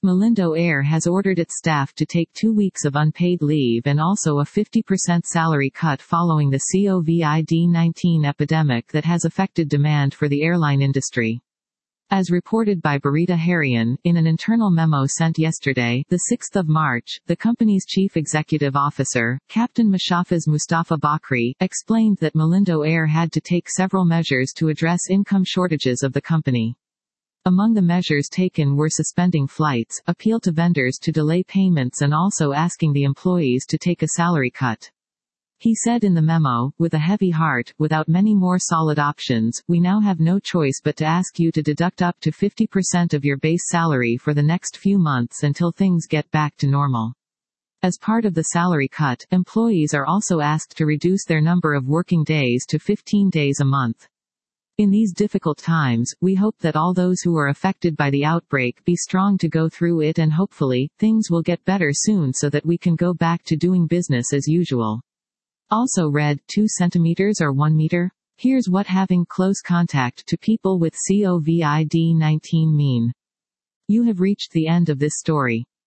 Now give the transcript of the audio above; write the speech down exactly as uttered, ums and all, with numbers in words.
Malindo Air has ordered its staff to take two weeks of unpaid leave and also a fifty percent salary cut following the COVID nineteen epidemic that has affected demand for the airline industry. As reported by Barita Harian, in an internal memo sent yesterday, the sixth of March, the company's chief executive officer, Captain Mushafaz Mustafa Bakri, explained that Malindo Air had to take several measures to address income shortages of the company. Among the measures taken were suspending flights, appeal to vendors to delay payments and also asking the employees to take a salary cut. He said in the memo, with a heavy heart, without many more solid options, we now have no choice but to ask you to deduct up to fifty percent of your base salary for the next few months until things get back to normal. As part of the salary cut, employees are also asked to reduce their number of working days to fifteen days a month. In these difficult times, we hope that all those who are affected by the outbreak be strong to go through it, and hopefully, things will get better soon so that we can go back to doing business as usual. Also read, two centimeters or one meter? Here's what having close contact to people with COVID nineteen mean. You have reached the end of this story.